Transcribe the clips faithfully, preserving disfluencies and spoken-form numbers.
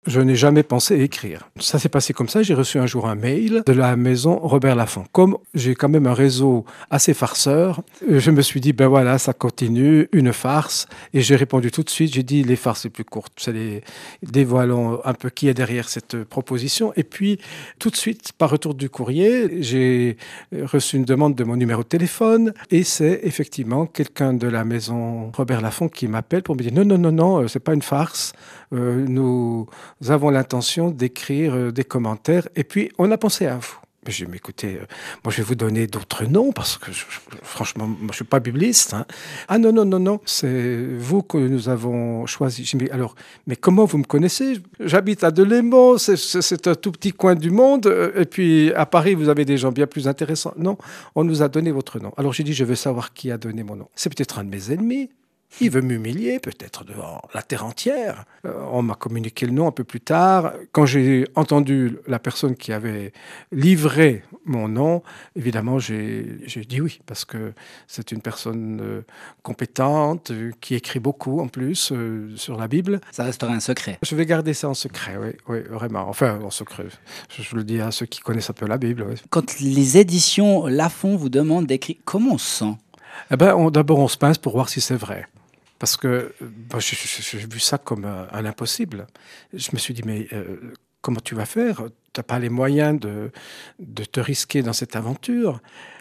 Je n'ai jamais pensé écrire. Ça s'est passé comme ça. J'ai reçu un jour un mail de la maison Robert Laffont. Comme j'ai quand même un réseau assez farceur, je me suis dit, ben voilà, ça continue, une farce. Et j'ai répondu tout de suite, j'ai dit, les farces les plus courtes, c'est les dévoilons un peu qui est derrière cette proposition. Et puis, tout de suite, par retour du courrier, j'ai reçu une demande de mon numéro de téléphone. Et c'est effectivement quelqu'un de la maison Robert Laffont qui m'appelle pour me dire, non, non, non, non, c'est pas une farce. Euh, nous... Nous avons l'intention d'écrire euh, des commentaires et puis on a pensé à vous. J'ai dit, mais écoutez, euh, moi je vais vous donner d'autres noms parce que je, je, franchement, moi je ne suis pas bibliste. Hein. Ah non, non, non, non, c'est vous que nous avons choisi. J'ai dit, mais alors, mais comment vous me connaissez? J'habite à Delémont, c'est, c'est, c'est un tout petit coin du monde et puis à Paris vous avez des gens bien plus intéressants. Non, on nous a donné votre nom. Alors j'ai dit, je veux savoir qui a donné mon nom. C'est peut-être un de mes ennemis. Il veut m'humilier, peut-être devant la terre entière. Euh, on m'a communiqué le nom un peu plus tard. Quand j'ai entendu la personne qui avait livré mon nom, évidemment, j'ai, j'ai dit oui, parce que c'est une personne euh, compétente, euh, qui écrit beaucoup en plus euh, sur la Bible. Ça restera un secret. Je vais garder ça en secret, oui, oui, vraiment. Enfin, en secret. Je, je le dis à ceux qui connaissent un peu la Bible. Oui. Quand les éditions Laffont vous demandent d'écrire, comment on se sent? Eh ben, on, d'abord, on se pince pour voir si c'est vrai. Parce que bah, j'ai, j'ai vu ça comme un, un impossible. Je me suis dit, mais euh, comment tu vas faire? Tu n'as pas les moyens de, de te risquer dans cette aventure.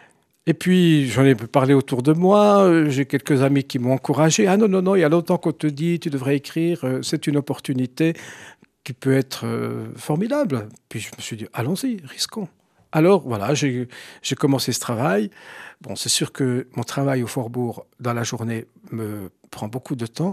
Et puis, j'en ai parlé autour de moi. J'ai quelques amis qui m'ont encouragé. Ah non, non, non, il y a longtemps qu'on te dit, tu devrais écrire. C'est une opportunité qui peut être euh, formidable. Puis je me suis dit, allons-y, risquons. Alors voilà, j'ai, j'ai commencé ce travail. Bon, c'est sûr que mon travail au Faubourg dans la journée me prend beaucoup de temps,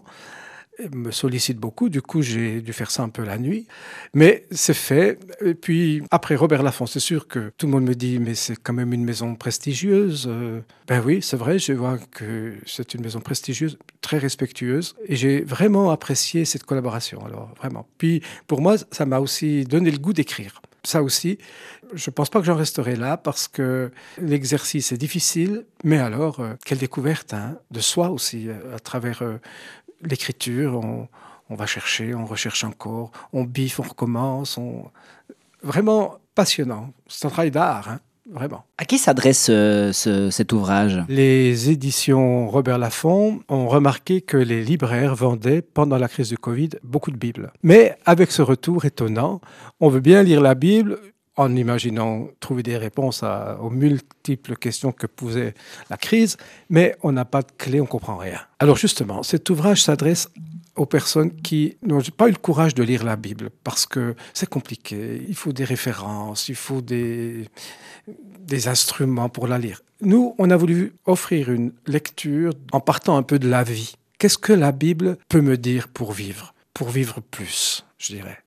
me sollicite beaucoup. Du coup, j'ai dû faire ça un peu la nuit. Mais c'est fait. Et puis, après Robert Laffont, c'est sûr que tout le monde me dit, mais c'est quand même une maison prestigieuse. Euh, ben oui, c'est vrai, je vois que c'est une maison prestigieuse, très respectueuse. Et j'ai vraiment apprécié cette collaboration, alors vraiment. Puis, pour moi, ça m'a aussi donné le goût d'écrire. Ça aussi, je ne pense pas que j'en resterai là parce que l'exercice est difficile, mais alors, euh, quelle découverte hein, de soi aussi, euh, à travers euh, l'écriture. On, on va chercher, on recherche encore, on biffe, on recommence. On... Vraiment passionnant. C'est un travail d'art, hein, vraiment. À qui s'adresse euh, ce, cet ouvrage? Les éditions Robert Laffont ont remarqué que les libraires vendaient, pendant la crise du Covid, beaucoup de Bibles. Mais avec ce retour étonnant, on veut bien lire la Bible en imaginant trouver des réponses à, aux multiples questions que posait la crise, mais on n'a pas de clé, on ne comprend rien. Alors justement, cet ouvrage s'adresse aux personnes qui n'ont pas eu le courage de lire la Bible, parce que c'est compliqué, il faut des références, il faut des, des instruments pour la lire. Nous, on a voulu offrir une lecture en partant un peu de la vie. Qu'est-ce que la Bible peut me dire pour vivre? Pour vivre plus, je dirais.